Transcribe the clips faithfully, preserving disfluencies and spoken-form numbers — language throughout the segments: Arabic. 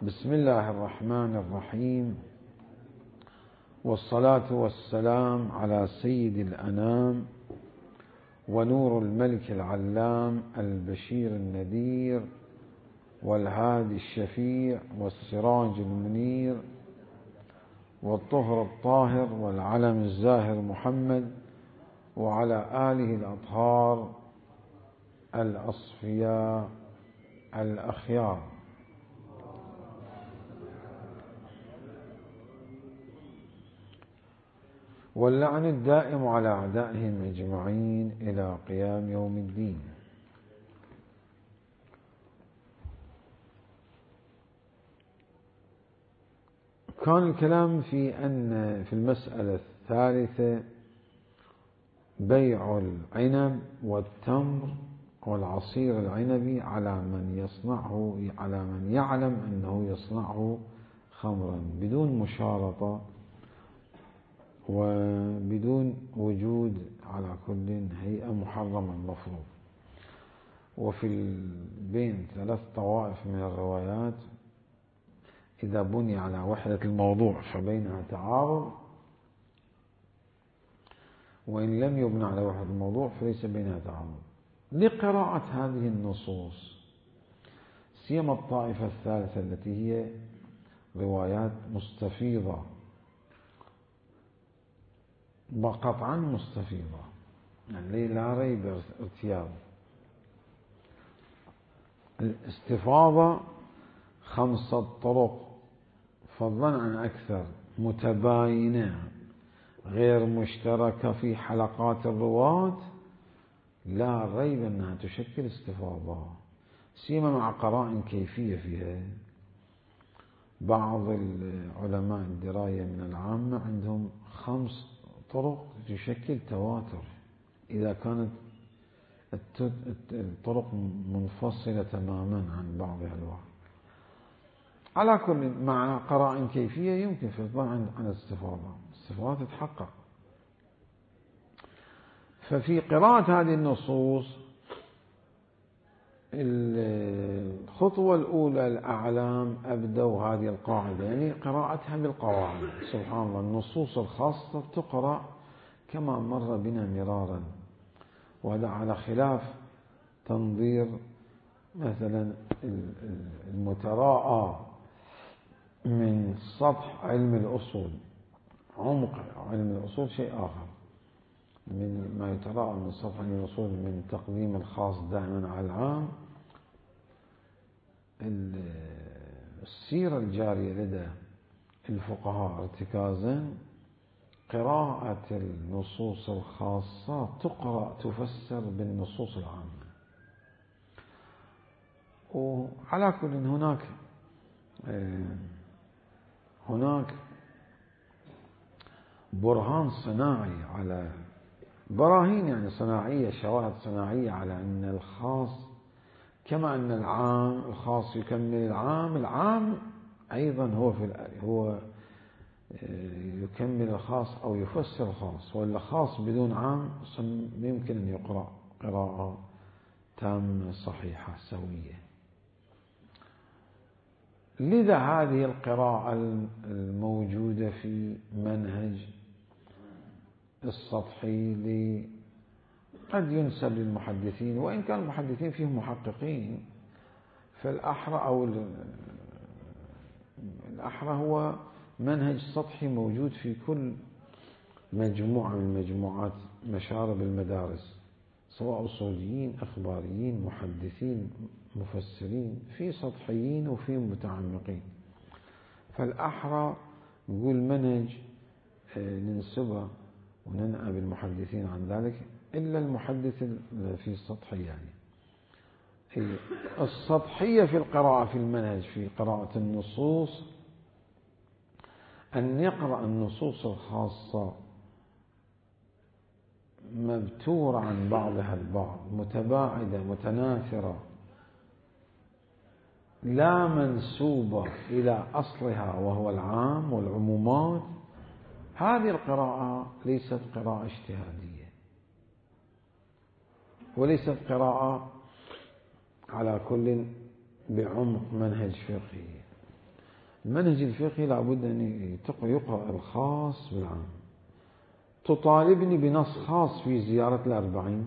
بسم الله الرحمن الرحيم، والصلاة والسلام على سيد الأنام ونور الملك العلام البشير النذير والهادي الشفيع والسراج المنير والطهر الطاهر والعلم الزاهر محمد وعلى آله الأطهار الأصفياء الأخيار. واللعن الدائم على أعدائهم أجمعين إلى قيام يوم الدين. كان الكلام في أن في المسألة الثالثة بيع العنب والتمر والعصير العنبي على من يصنعه على من يعلم أنه يصنعه خمرا بدون مشارطة وبدون وجود على كل هيئة محرمة المفروض. وفي بين ثلاث طوائف من الروايات إذا بني على وحدة الموضوع فبينها تعارض، وإن لم يبنى على وحدة الموضوع فليس بينها تعارض. لقراءة هذه النصوص سيما الطائفة الثالثة التي هي روايات مستفيضة قطعا مستفيضة، يعني لا ريب ارتياب. الاستفاضة خمسة طرق فضلا عن أكثر متباينة غير مشتركة في حلقات الرواة، لا ريب أنها تشكل استفاضة سيما مع قرائن كيفية فيها. بعض العلماء الدراية من العامة عندهم خمس طرق تشكل تواتر إذا كانت الطرق منفصلة تماما عن بعضها البعض. على كل مع قرائن كيفية يمكن فضلا عن الاستفاضة، الاستفاضة تتحقق. ففي قراءة هذه النصوص الخطوة الأولى الأعلام أبدوا هذه القاعدة، يعني قراءتها بالقواعد. سبحان الله، النصوص الخاصة تقرأ كما مر بنا مرارا، وهذا على خلاف تنظير مثلا المتراءى من سطح علم الأصول. عمق علم الأصول شيء آخر من ما يتراءى من سطح علم الأصول من تقديم الخاص دائما على العام. السيرة الجارية لدى الفقهاء ارتكازا قراءة النصوص الخاصة تقرأ تفسر بالنصوص العامة. وعلى كل هناك هناك برهان صناعي على براهين يعني صناعية، شواهد صناعية على أن الخاص كما أن العام الخاص يكمل العام، العام أيضا هو في هو يكمل الخاص أو يفسر الخاص، ولا خاص بدون عام يمكن أن يقرأ قراءة تامة صحيحة سوية. لذا هذه القراءة الموجودة في منهج السطحي قد ينسب للمحدثين، وإن كان المحدثين فيهم محققين، فالأحرى أو الأحرى هو منهج سطحي موجود في كل مجموعة من مجموعات مشارب المدارس، سواء أصوليين أخباريين محدثين مفسرين، في سطحيين وفي متعمقين. فالأحرى نقول منهج ننسبه وننأى بالمحدثين عن ذلك، إلا المحدث في السطحية. يعني السطحية في القراءة في المنهج في قراءة النصوص أن يقرأ النصوص الخاصة مبتورة عن بعضها البعض، متباعدة متناثرة، لا منسوبة إلى أصلها وهو العام والعمومات. هذه القراءة ليست قراءة اجتهادية، وليست قراءة على كل بعمق منهج فقهي، المنهج الفقهي لابد أن يقرأ الخاص بالعام. تطالبني بنص خاص في زيارة الأربعين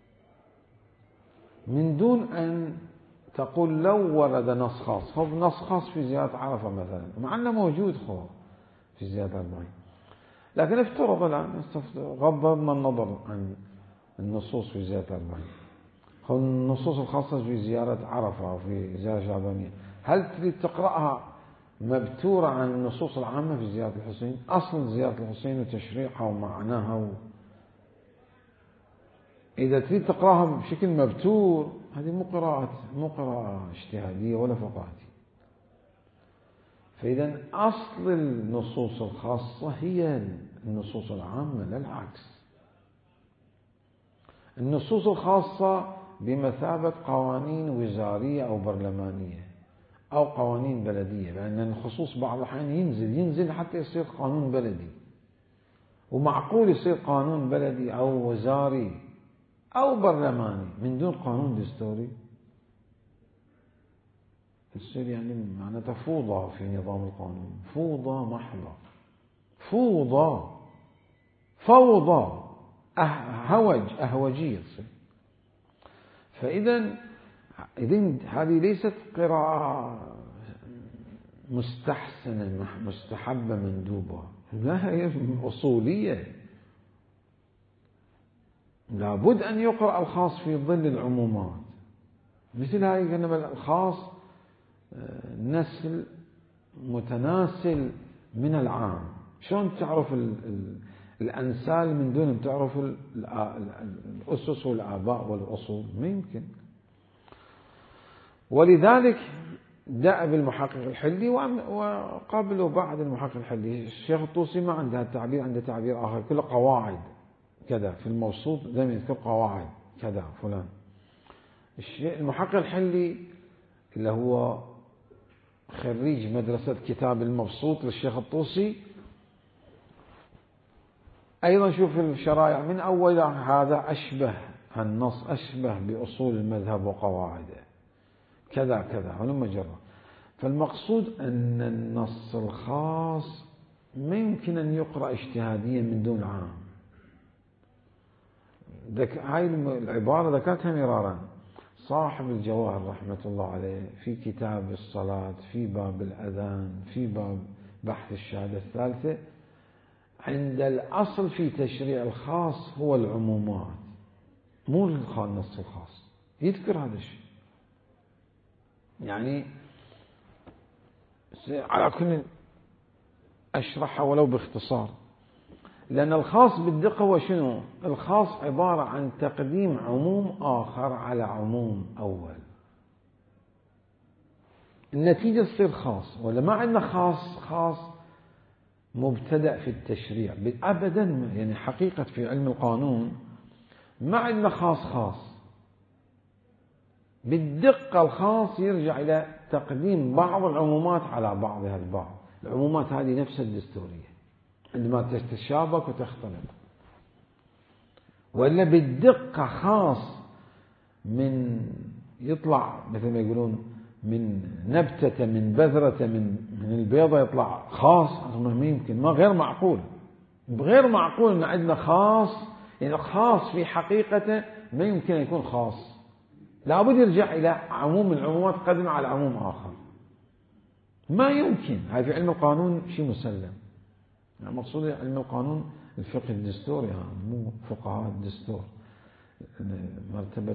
من دون أن تقول لو ورد نص خاص. خب نص خاص في زيارة عرفة مثلا، مع أنه موجود خب في زيارة الأربعين، لكن افترض الآن غضبنا النظر عن النصوص في زيارة الأربعين، خب النصوص الخاصة في زيارة عرفة أو في زيارة شعبانية، هل تريد تقرأها مبتورة عن النصوص العامة في زيارة الحسين؟ أصل زيارة الحسين وتشريعها ومعناها و... إذا تريد تقرأها بشكل مبتور، هذه مو قراءة مو قراءة اجتهادية ولا فقهية. فإذا أصل النصوص الخاصة هي النصوص العامة، لا العكس. النصوص الخاصة بمثابة قوانين وزارية أو برلمانية أو قوانين بلدية، لأن الخصوص بعض الأحيان ينزل ينزل حتى يصير قانون بلدي، ومعقول يصير قانون بلدي أو وزاري أو برلماني من دون قانون دستوري. يصير يعني معناتها فوضى في نظام القانون، فوضى محضة، فوضى فوضى هوج أهوجية تصير. فإذا إذن هذه ليست قراءة مستحسنة مستحبة مندوبة، لا، هي أصولية. لابد أن يقرأ الخاص في ظل العمومات. مثل هذه الخاص نسل متناسل من العام. شلون تعرف الأنسال من دون أن تعرف الأسس والآباء والأصول؟ ما يمكن. ولذلك جاء بالمحقق الحلي وقبله بعد المحقق الحلي الشيخ الطوسي ما عنده التعبير، عنده تعبير آخر، كله قواعد كذا في الموصوف، زي ما يذكر قواعد كذا فلان. المحقق الحلي اللي هو خريج مدرسة كتاب المبسوط للشيخ الطوسي، أيضا شوف الشرائع من أول هذا أشبه النص أشبه بأصول المذهب وقواعده كذا كذا ولما جرى. فالمقصود أن النص الخاص ما يمكن أن يقرأ اجتهاديا من دون عام. هاي العبارة ذكرتها مرارا صاحب الجواهر رحمة الله عليه في كتاب الصلاة، في باب الأذان، في باب بحث الشهادة الثالثة. عند الأصل في تشريع الخاص هو العمومات، مو النص الخاص. يذكر هذا الشيء يعني على كل أشرحها ولو باختصار، لأن الخاص بالدقة هو شنو؟ الخاص عبارة عن تقديم عموم آخر على عموم أول، النتيجة تصير خاص. ولا ما عندنا خاص خاص مبتدأ في التشريع أبدا، يعني حقيقة في علم القانون ما عندنا خاص خاص بالدقة. الخاص يرجع إلى تقديم بعض العمومات على بعضها البعض. العمومات هذه نفسها الدستورية عندما تتشابك وتختلط. وإلا بالدقة خاص من يطلع مثل ما يقولون من نبتة من بذرة من من البيضة يطلع خاص، ما يمكن، ما غير معقول، غير معقول أن عندنا خاص يعني خاص في حقيقته ما يمكن أن يكون خاص. لابد يرجع إلى عموم العمومات قدم على عموم آخر، ما يمكن. هاي في علم القانون شيء مسلم. يعني مقصود علم القانون الفقه الدستوري، مو فقهاء الدستور، مرتبة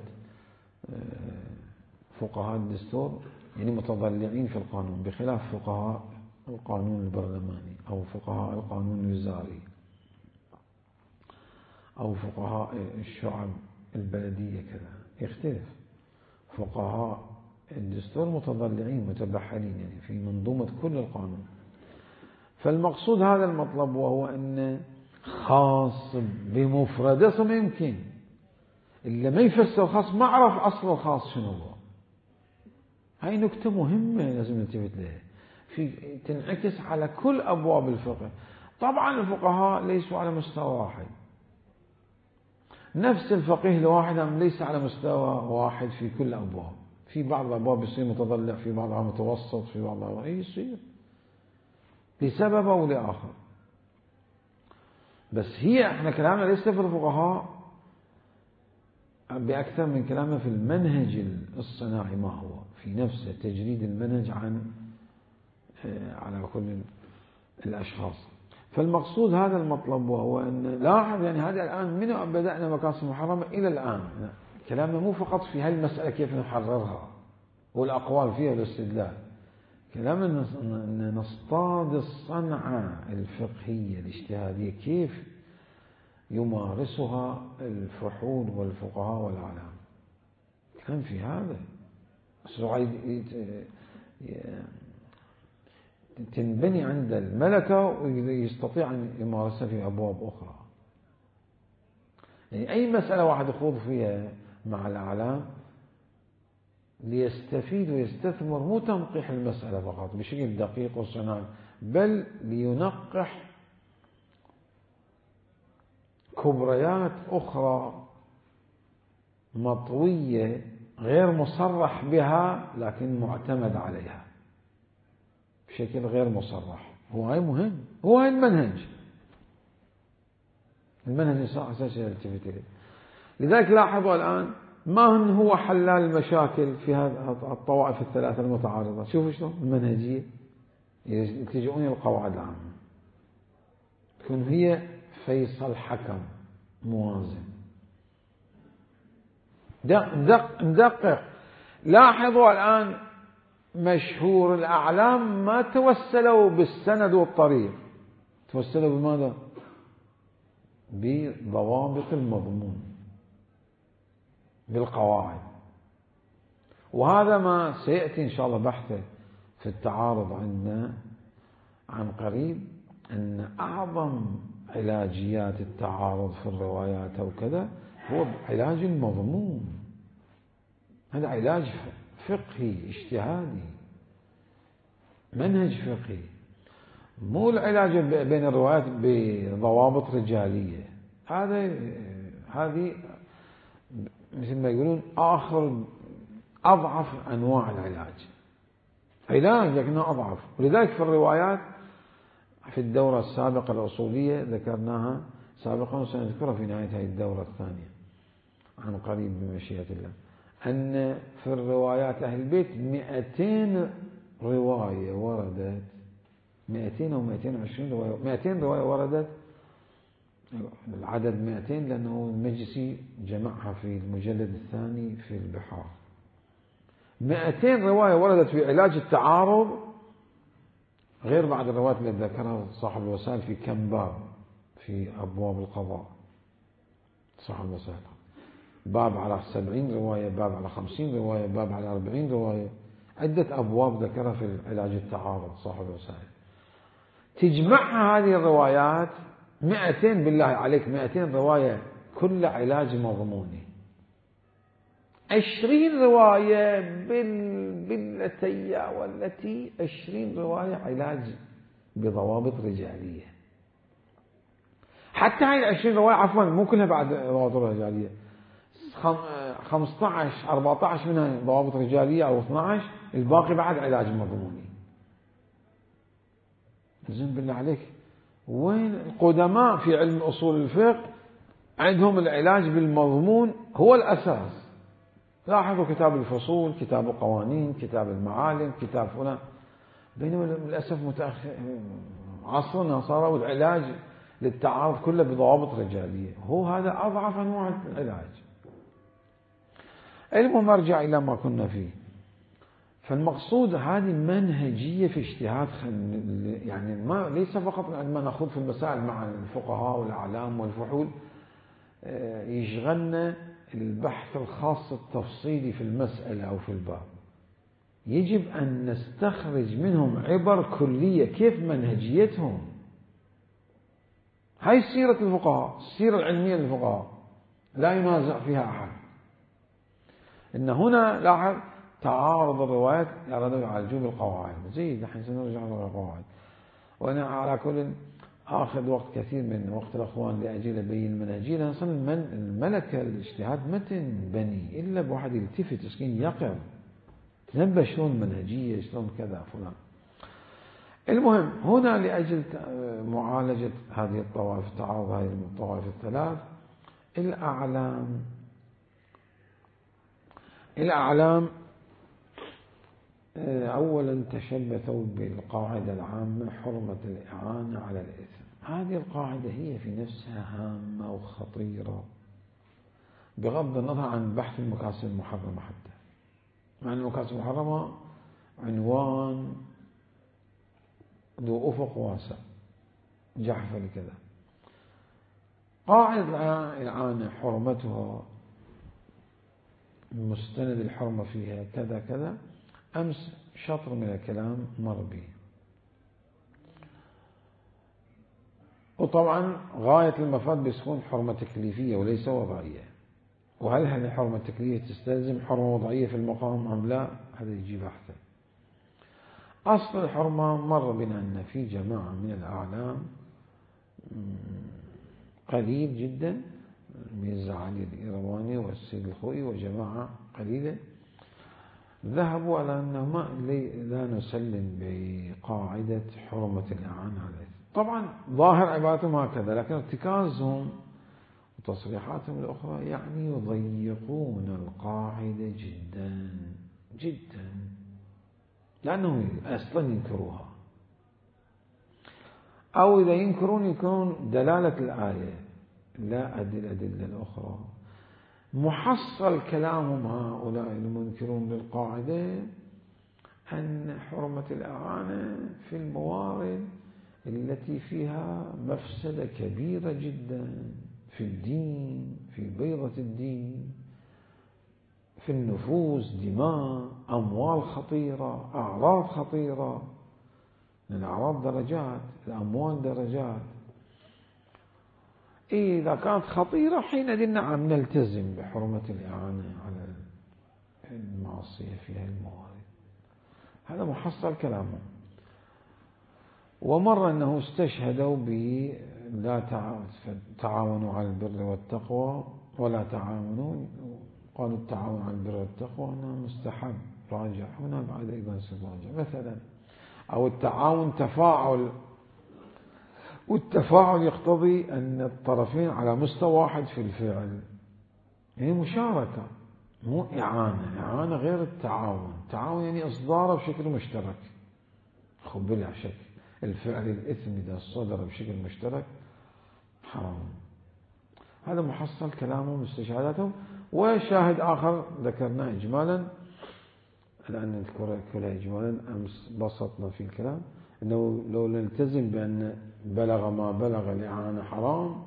فقهاء الدستور يعني متضلعين في القانون، بخلاف فقهاء القانون البرلماني أو فقهاء القانون الوزاري أو فقهاء الشعب البلدية كذا، يختلف. فقهاء الدستور متضلعين متبحرين يعني في منظومة كل القانون. فالمقصود هذا المطلب، وهو أن خاص بمفردة ما يمكن، إلا ما يفسر الخاص ما عرف أصل الخاص شنو هو. هاي نكتة مهمة لازم ننتبه لها، في تنعكس على كل أبواب الفقه. طبعا الفقهاء ليسوا على مستوى واحد، نفس الفقيه الواحد ليس على مستوى واحد في كل أبواب. في بعض الأبواب يصير متضلع، في بعضها متوسط، في بعضها أي يصير لسبب أو لآخر. بس هي احنا كلامنا ليس في الفقهاء بأكثر من كلامنا في المنهج الصناعي، ما هو في نفسه تجريد المنهج عن على كل الأشخاص. فالمقصود هذا المطلب، وهو أن لاحظ يعني هذا الآن من بدأنا مقاصد محرمة إلى الآن كلامنا مو فقط في هالمسألة كيف نحررها والأقوال فيها والاستدلال، كلامنا أن نصطاد الصنعة الفقهية الاجتهادية كيف يمارسها الفحول والفقهاء والعلام. كان في هذا تنبني عند الملكة ويستطيع أن يمارسها في أبواب أخرى. يعني أي مسألة واحد يخوض فيها مع الأعلام ليستفيد ويستثمر مو تنقيح المسألة فقط بشكل دقيق وصناعي، بل لينقح كبريات أخرى مطوية غير مصرح بها لكن معتمد عليها بشكل غير مصرح. هو هاي مهم، هو هاي المنهج المنهج أساسي يلتفت إليه. لذلك لاحظوا الآن ما هو حلال المشاكل في هذه الطوائف الثلاثة المتعارضة. شوفوا شلون المنهجية يلتجئون إلى القواعد العامة، تكون هي فيصل حكم موازن. دق دق ندقق. لاحظوا الآن مشهور الأعلام ما توسلوا بالسند والطريق، توسلوا بماذا؟ بضوابط المضمون، بالقواعد. وهذا ما سيأتي إن شاء الله بحثه في التعارض عندنا عن قريب، أن أعظم علاجيات التعارض في الروايات أو كذا هو علاج المضمون. هذا علاج فقهي اجتهادي، منهج فقهي، مو العلاج بين الروايات بضوابط رجالية. هذا هذه مثل ما يقولون آخر أضعف أنواع العلاج، علاج لكنه أضعف. ولذلك في الروايات في الدورة السابقة الأصولية ذكرناها سابقا وسنذكرها في نهاية هذه الدورة الثانية عن قريب بمشيئة الله، أن في الروايات أهل البيت مئتين رواية وردت، مئتين أو مئتين وعشرين رواية، مئتين رواية وردت، العدد مئتين لأنه المجلسي جمعها في المجلد الثاني في البحار. مئتين رواية وردت في علاج التعارض، غير بعد الروايات اللي ذكرها صاحب الوسائل في كم باب في أبواب القضاء. صاحب الوسائل باب على سبعين رواية، باب على خمسين رواية، باب على أربعين رواية، عدة أبواب ذكرها في علاج التعارض صاحب الوسائل. تجمعها هذه الروايات مئتين، بالله عليك مئتين رواية كل علاج مضموني. عشرين رواية بال... بالتي والتي عشرين رواية علاج بضوابط رجالية. حتى هاي العشرين رواية عفوا مو كلها بعد ضوابط رجالية، خمسة عشر أربعة عشر منها ضوابط رجالية أو اثني عشر، الباقي بعد علاج مضموني. زين بالله عليك وين القدماء في علم أصول الفقه عندهم العلاج بالمضمون هو الأساس. لاحظوا كتاب الفصول، كتاب القوانين، كتاب المعالم، كتاب فلان. بينما للأسف متأخر عصرنا صاروا العلاج للتعارض كله بضوابط رجالية. هو هذا أضعف أنواع العلاج. المهم ارجع إلى ما كنا فيه. فالمقصود هذه منهجية في اجتهاد، يعني ما ليس فقط عندما نخوض في المسائل مع الفقهاء والأعلام والفحول يشغلنا البحث الخاص التفصيلي في المسألة أو في الباب. يجب أن نستخرج منهم عبر كلية كيف منهجيتهم. هاي سيرة الفقهاء، السيرة العلمية للفقهاء لا ينازع فيها أحد. إن هنا لاحظ تعارض الروايات أرادوا يعالجوه بالقواعد. زين الحين سنرجع للقواعد. وأنا على كل آخذ وقت كثير من وقت الأخوان لأجل أبين المنهجية، لأن أصلا الملكة الاجتهاد ما تنبني إلا بواحد يلتفت مسكين يقظ تنبه شلون المنهجية شلون كذا فلان. المهم هنا لأجل معالجة هذه الطوائف، تعارض هذه الطوائف الثلاث، الأعلام الأعلام أولا تشبثوا بالقاعدة العامة حرمة الإعانة على الإثم. هذه القاعدة هي في نفسها هامة وخطيرة بغض النظر عن بحث المكاسب المحرمة، حتى مع أن المكاسب المحرمة عنوان ذو أفق واسع جحفل كذا. قاعدة الإعانة حرمتها مستند الحرمة فيها كذا كذا. أمس شطر من الكلام مر به، وطبعا غاية المفاد بيكون حرمة تكليفية وليس وضعية. وهل هذه الحرمة التكليفية تستلزم حرمة وضعية في المقام أم لا؟ هذا يجي بحثا. أصل الحرمة مر بنا أن في جماعة من الأعلام قليل جدا، ميرزا علي الإيرواني والسيد الخوئي وجماعة قليلة ذهبوا على أنه لا نسلم بقاعدة حرمة الإعانة على الإثم. طبعا ظاهر عبارتهم هكذا، لكن ارتكازهم وتصريحاتهم الأخرى يعني يضيقون القاعدة جدا جدا، لأنهم أصلا ينكروها، أو إذا ينكرون ينكرون دلالة الآية لا أدل الأدلة الأخرى. محصل كلامهم هؤلاء المنكرون للقاعدة أن حرمة الإعانة في الموارد التي فيها مفسدة كبيرة جدا في الدين، في بيضة الدين، في النفوس، دماء، أموال خطيرة، أعراض خطيرة. الأعراض درجات، الأموال درجات. إذا كانت خطيرة حينئذ نعم نلتزم بحرمة الإعانة على المعصية في هذه الموارد. هذا محصل كلامه. ومر أنه استشهدوا به لا تعاونوا على البر والتقوى ولا تعاونوا، قالوا التعاون على البر والتقوى أنه مستحب، راجع هنا بعد أيضا سراجع مثلا، أو التعاون تفاعل، والتفاعل يقتضي أن الطرفين على مستوى واحد في الفعل، يعني مشاركة مو إعانة. إعانة غير التعاون. التعاون يعني إصداره بشكل مشترك. خب بلا شك الفعل الإثم إذا صدر بشكل مشترك حرام. هذا محصل كلامهم واستشهاداتهم. وشاهد آخر ذكرناه إجمالا، الآن نذكر كلها إجمالا، أمس بسطنا في الكلام أنه لو نلتزم بأن بلغ ما بلغ الإعانة حرام،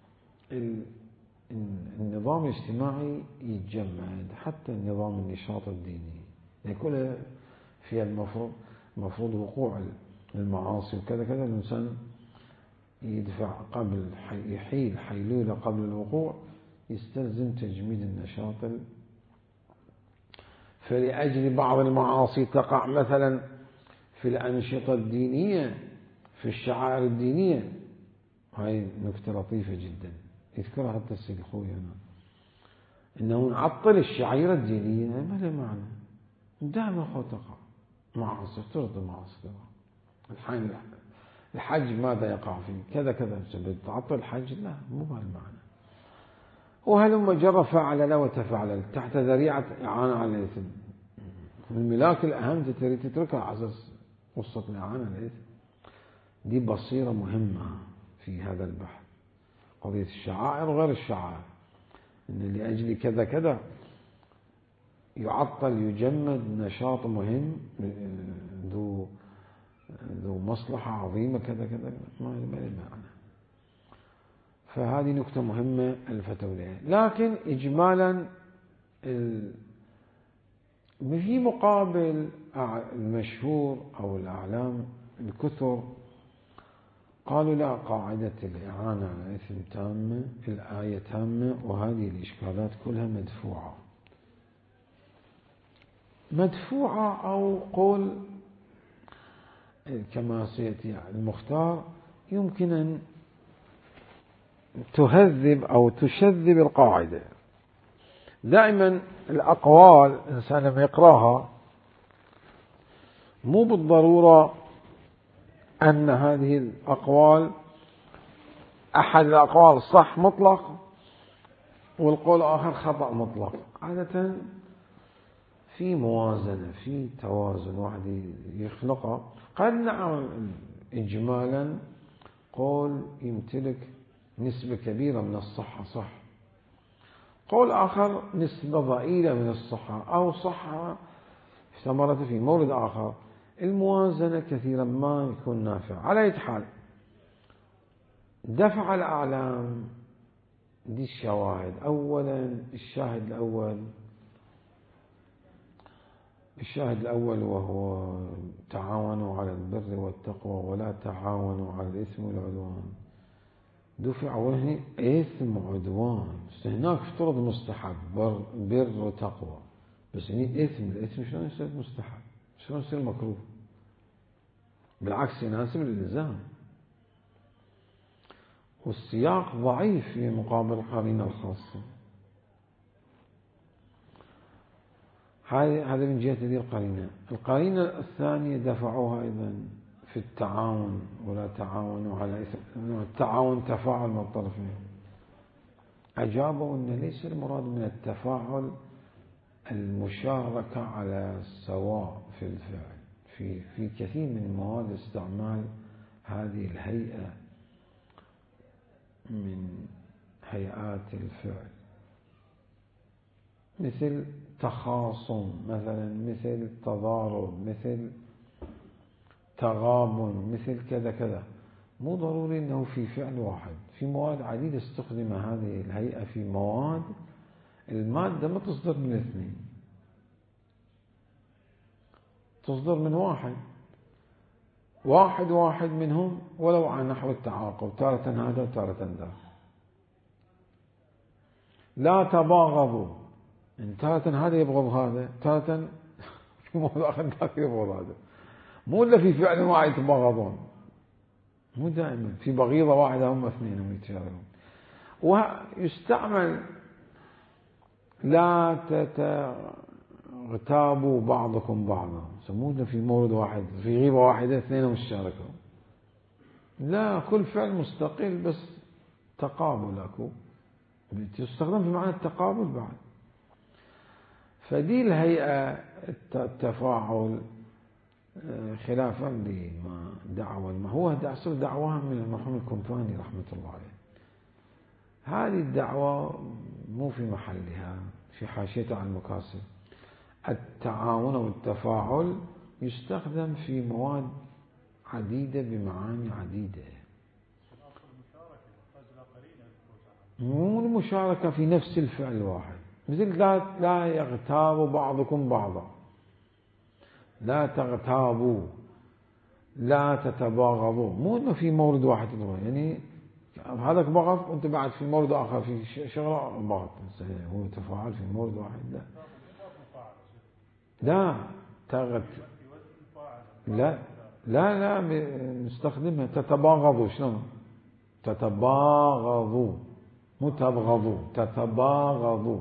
النظام الاجتماعي يتجمد، حتى النظام النشاط الديني يكون فيها المفروض مفروض وقوع المعاصي وكذا كذا، الإنسان يدفع قبل يحيل حيلولة قبل الوقوع، يستلزم تجميد النشاط. فلأجل بعض المعاصي تقع مثلا في الأنشطة الدينية، في الشعائر الدينية. هاي نكتة لطيفة جدا يذكرها حتى السيد الخوئي هنا، إنه نعطل الشعائر الدينية ما له معنى. دائما خو تقع معاصي، ترضى معاصي. الحين الحج ماذا يقع فيه؟ كذا كذا، تعطل الحج؟ لا، مو بهالمعنى. وهلم جرى فعل لا وتفعل تحت ذريعة إعانة على الإثم. الملاك الأهم تريد تتركها على أساس قصة الإعانة على الإثم. دي بصيرة مهمة في هذا البحث، قضية الشعائر وغير الشعائر، إن لأجل كذا كذا يعطل يجمد نشاط مهم ذو ذو مصلحة عظيمة كذا كذا، ما له معنى. فهذه نكتة مهمة الفتوى لها. لكن إجمالا في مقابل المشهور أو الأعلام الكثر قالوا لا، قاعدة الإعانة على الإثم تامة، الآية تامة، وهذه الإشكالات كلها مدفوعة. مدفوعة أو قول كما سيأتي المختار يمكن أن تهذب أو تشذب القاعدة. دائما الأقوال الإنسان لما يقرأها مو بالضرورة أن هذه الأقوال أحد الأقوال صح مطلق والقول الآخر خطأ مطلق. عادة في موازنة، في توازن واحد يخلقه. قد نعم إجمالا قول يمتلك نسبة كبيرة من الصحة صح، قول آخر نسبة ضئيلة من الصحة أو صحة استمرت في مورد آخر. الموازنة كثيرا ما يكون نافع. على أي حال دفع الأعلام دي الشواهد. أولا الشاهد الأول الشاهد الأول وهو تعاونوا على البر والتقوى ولا تعاونوا على الإثم والعدوان. دفع وهنا إثم وعدوان، هناك افترض مستحب بر, بر وتقوى، بس هنا إثم. الإثم شلون يصير مستحب؟ شلون يصير مكروه؟ بالعكس يناسب الإلزام. والسياق ضعيف في مقابل القرينة الخاصة. هذه هذا من جهة هذه القرينة. القرينة الثانية دفعوها أيضا في التعاون ولا تعاونوا على إثم. التعاون تفاعل من الطرفين. أجابوا أن ليس المراد من التفاعل المشاركة على السواء في الفعل. في في كثير من مواد استعمال هذه الهيئة من هيئات الفعل، مثل تخاصم مثلا، مثل تضارب، مثل تغابن، مثل كذا كذا. مو ضروري أنه في فعل واحد. في مواد عديدة استخدم هذه الهيئة في مواد المادة ما تصدر من اثنين، تصدر من واحد واحد واحد منهم ولو على نحو التعاقب، تارة هذا وتارة ذاك. لا تباغضوا، يعني تارة هذا يبغض هذا، تارة في موضوع آخر ذاك يبغض هذا. مو إلا في فعل واحد يتباغضون، مو دائما في بغيضة واحدة هم اثنين هم يتشاركون. ويستعمل لا تغتابوا بعضكم بعضا، سموه في مورد واحد، في غيبة واحدة اثنين مشاركون. لا، كل فعل مستقل بس تقابل أكو، تستخدم في معنى التقابل بعد. فدي الهيئة التفاعل خلافا لما دعوى ما هو أصل دعواها من المرحوم الكمباني رحمة الله عليه. هذه الدعوة مو في محلها، في حاشية على المكاسب. التعاون والتفاعل يستخدم في مواد عديدة بمعاني عديدة. مو المشاركة في نفس الفعل الواحد، مثل لا لا يغتاب بعضكم بعضا، لا تغتابوا، لا تتباغضوا. مو انه في مورد واحد تضرب، يعني هذاك بغض وانت بعد في مورد اخر في شغله بغض، هو تفاعل في مورد واحد. لا لا تغت لا لا لا نستخدمها تتباغضوا. شلون تتباغضوا؟ مو تبغضوا، تتباغضوا.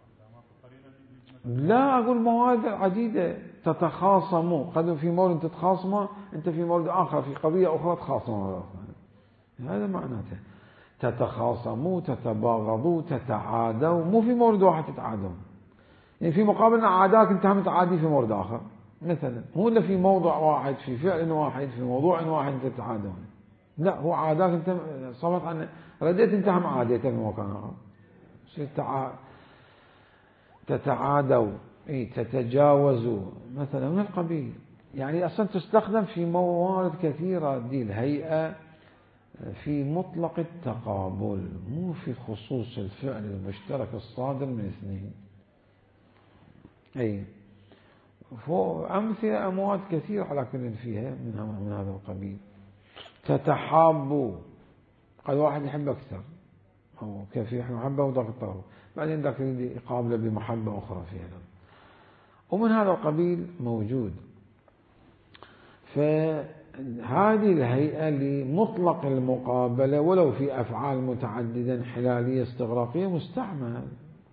لا أقول مواد عديدة. تتخاصموا، قد في مورد تتخاصموا أنت في مورد آخر في قضية أخرى تخاصموا، هذا معناته. تتخاصموا، تتباغضوا، تتعادوا، مو في مورد واحد تتعادون. يعني في مقابل عاداك أنت هم تعادي في مورد آخر مثلا، مو إلا في موضوع واحد، في فعل واحد، في موضوع واحد تتعادون. لا، هو عاداك أنت صمت عن رديت أنت هم عاديته في مكان آخر. تتعادوا، اي تتجاوزوا مثلا من القبيل. يعني أصلا تستخدم في موارد كثيرة دي الهيئة في مطلق التقابل، مو في خصوص الفعل المشترك الصادر من اثنين. اي أمثلة أموات كثيرة على كل فيها من, من هذا القبيل. تتحابوا، قد واحد يحب أكثر أو كيف يحب محبة وذاك الطرف، بعدين ذاك يقابله بمحبة أخرى فيها، ومن هذا القبيل موجود. فهذه الهيئة لمطلق المقابلة ولو في أفعال متعددة انحلالية استغراقية مستعمل.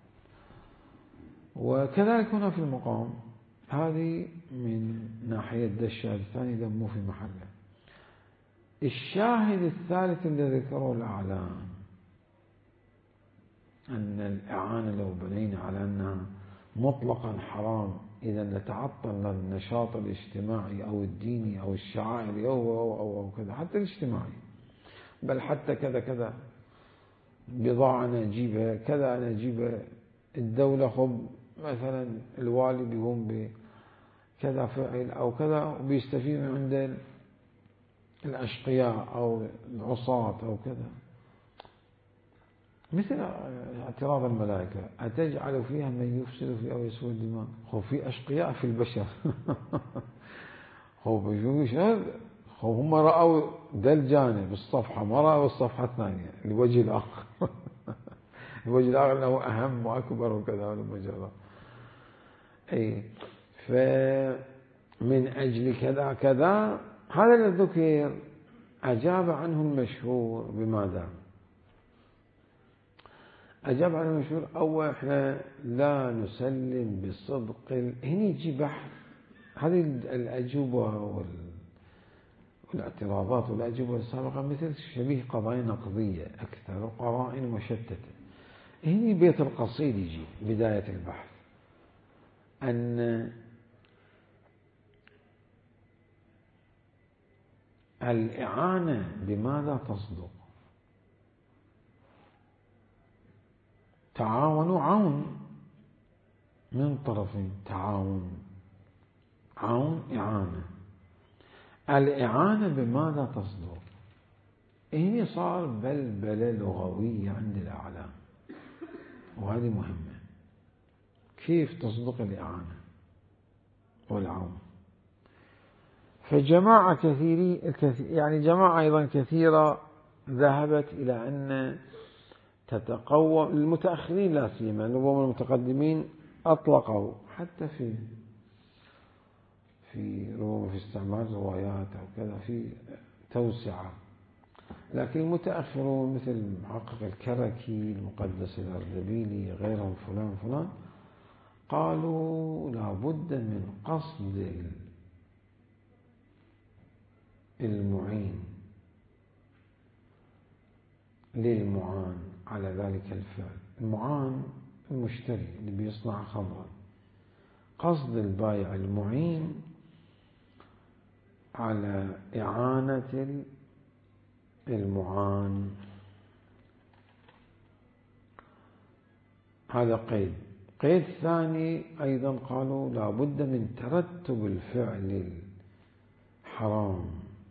وكذلك هنا في المقام، هذه من ناحية الدشة الثانية مو في محله. الشاهد الثالث اللي ذكره الأعلام أن الإعانة لو بنينا على أنها مطلقا حرام إذا لتعطل النشاط الاجتماعي أو الديني أو الشعائري أو, أو, أو, أو كذا، حتى الاجتماعي، بل حتى كذا كذا بضاعة أنا أجيبها كذا أنا أجيبها، الدولة خب مثلا الوالي بيقوم بكذا فعل أو كذا وبيستفيد من عند الأشقياء أو العصاة أو كذا، مثل اعتراض الملائكة أتجعل فيها من يفسد فيها ويسفك الدماء. هو في أشقياء في البشر هو بيجوش هو هم رأوا ده الجانب الصفحة، ما رأوا الصفحة الثانية الوجه الآخر الوجه الآخر أنه أهم وأكبر وكذا المجرى. أي فمن أجل كذا كذا هذا الذي ذكر أجاب عنه المشهور بماذا؟ أجاب عنه المشهور أول إحنا لا نسلم بصدق ال... هنا يجي بحث هذه الأجوبة والاعتراضات والأجوبة السابقة مثل شبيه قضايا نقضية أكثر وقرائن مشتتة. هنا بيت القصيد يجي بداية البحث أن الإعانة بماذا تصدق؟ تعاونوا عون من طرفين، تعاون عون إعانة. الإعانة بماذا تصدق؟ هنا صار بلبلة لغوية عند الأعلام وهذه مهمة. كيف تصدق الإعانة والعون؟ فجماعة كثيري يعني جماعة أيضا كثيرة ذهبت إلى أن تتقوى المتأخرين لا سيما، ربما المتقدمين أطلقوا حتى في في ربما في استعمال روايات أو كذا في توسعة، لكن المتأخرون مثل المحقق الكركي المقدس الأردبيلي غيرهم فلان فلان قالوا لا بد من قصد المعين للمعان على ذلك الفعل. المعان المشتري اللي بيصنع خمرا، قصد البائع المعين على إعانة المعان، هذا قيد. قيد ثاني أيضا قالوا لا بد من ترتب الفعل الحرام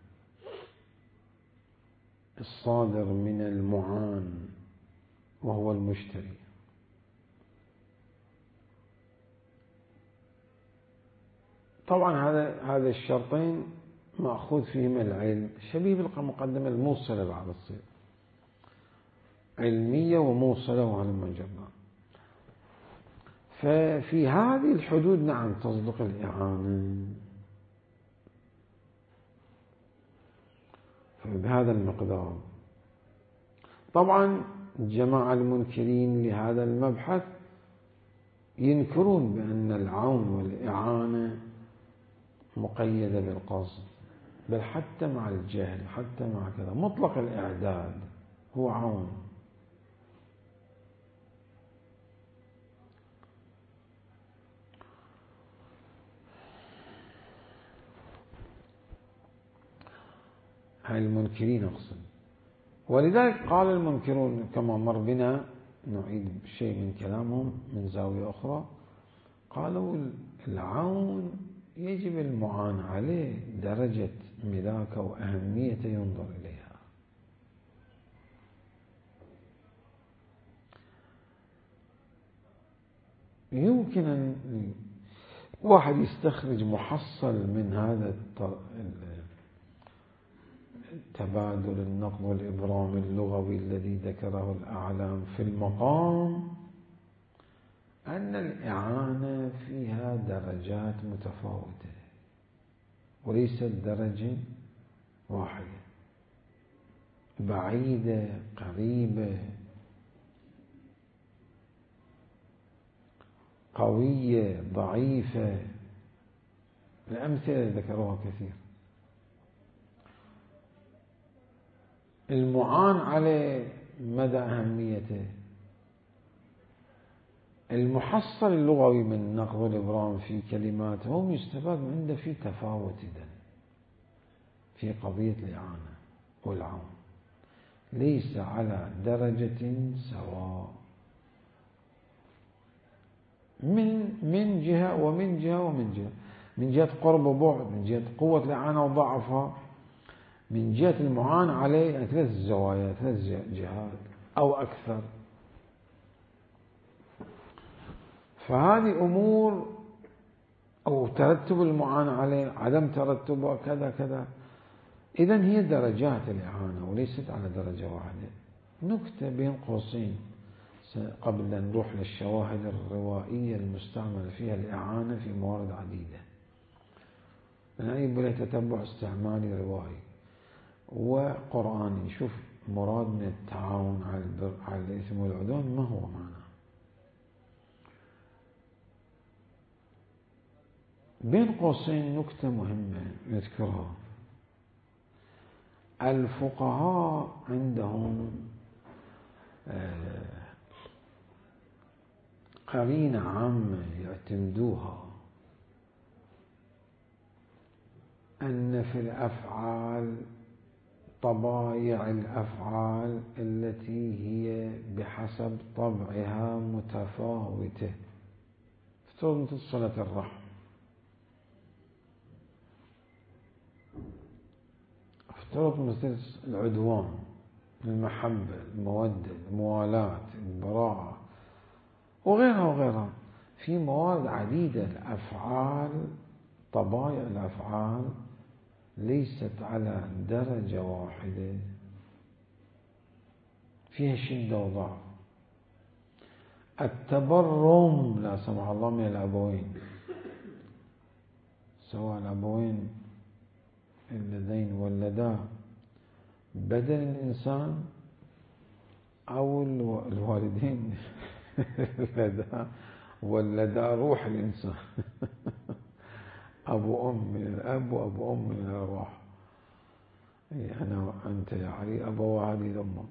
الصادر من المعان وهو المشتري. طبعا هذا هذا الشرطين مأخوذ فيهما العلم، شبيه بالمقدمة الموصلة بعد الصيغ علمية وموصلة وعلى المجرى. ففي هذه الحدود نعم تصدق الإعانة بهذا المقدار. طبعا الجماعة المنكرين لهذا المبحث ينكرون بأن العون والإعانة مقيدة بالقصد، بل حتى مع الجهل حتى مع كذا مطلق الإعداد هو عون. هاي المنكرين أقصد. ولذلك قال المنكرون كما مر بنا نعيد شيء من كلامهم من زاوية أخرى، قالوا العون يجب المعان عليه درجة ملاكة وأهمية ينظر إليها. يمكن أن واحد يستخرج محصل من هذا تبادل النقد والإبرام اللغوي الذي ذكره الأعلام في المقام أن الإعانة فيها درجات متفاوتة وليست درجة واحدة، بعيدة قريبة قوية ضعيفة، الأمثلة ذكروها كثير. المعان عليه مدى أهميته. المحصل اللغوي من نقض الإبرام في كلماته يستفاد من عنده في تفاوت في قضية الإعانة والعون، ليس على درجة سواء من من جهة ومن جهة ومن جهة، من جهة قرب وبعد، من جهة قوة الإعانة وضعفها، من جهة المعان عليه ثلاث زوايا ثلاث جهات أو أكثر. فهذه أمور أو ترتب المعاناة عليه، عدم ترتبه كذا كذا، إذن هي درجات الإعانة وليست على درجة واحدة. نكتة بين قوسين قبل أن نروح للشواهد الروائية المستعمل فيها الإعانة في موارد عديدة، نعيب له تتبع استعمالي روائي وقرآني، شوف مراد من التعاون على البر على الإثم والعدوان ما هو معناه. بين قوسين نكتة مهمة نذكرها، الفقهاء عندهم قرينة عامة يعتمدوها أن في الأفعال طبائع الأفعال التي هي بحسب طبعها متفاوتة. افترض مثل صلة الرحم، افترض مثل العدوان، المحبة، المودة، الموالاة، البراءة وغيرها وغيرها. في موارد عديدة الأفعال طبائع الأفعال ليست على درجة واحدة، فيها شدة وضعف. التبرم لا سمح الله من الأبوين، سواء الأبوين اللذين ولدا بدن الإنسان أو الوالدين ولدا ولدا روح الإنسان أبو أم من الأب وأبو أم من الأرواح، أنا وأنت يا علي أبو هذه الأمة.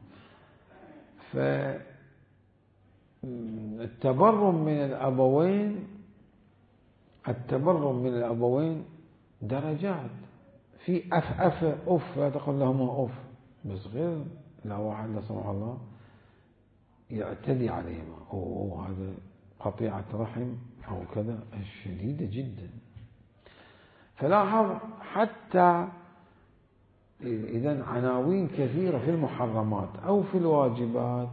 فالتبرم من الأبوين التبرم من الأبوين درجات، في أف أف أف لا تقل لهما أف، بس غير لا واحد لا سمح الله يعتدي عليهما، أو هذا قطيعة رحم أو كذا شديدة جدا. فلاحظ حتى إذن عناوين كثيرة في المحرمات أو في الواجبات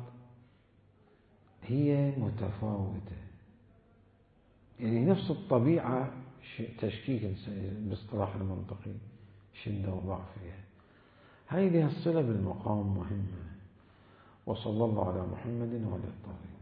هي متفاوتة، يعني نفس الطبيعة تشكيك باصطلاح المنطقي شدة وضعف فيها. هذه الصلة بالمقام مهمة. وصلى الله على محمد وعلى الطاهرين.